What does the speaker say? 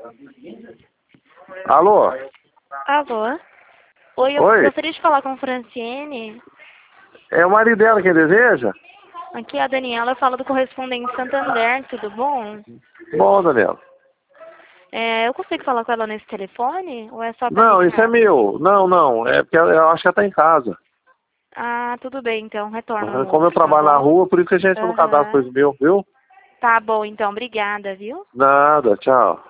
Alô? Alô? Oi, eu Oi? gostaria de falar com Franciene. É o marido dela quem deseja? Aqui é a Daniela, eu falo do Correspondente Santander, tudo bom? Bom, Daniela. Eu consigo falar com ela nesse telefone? Ou é só pra Não, isso é retorno? meu. Não. É porque eu acho que ela tá em casa. Ah, tudo bem, então, retorno no Como eu outro, tá trabalho na bom? rua, por isso que a gente não cadastra Aham. coisa meu, viu? Tá bom, então, obrigada, viu? Nada, tchau.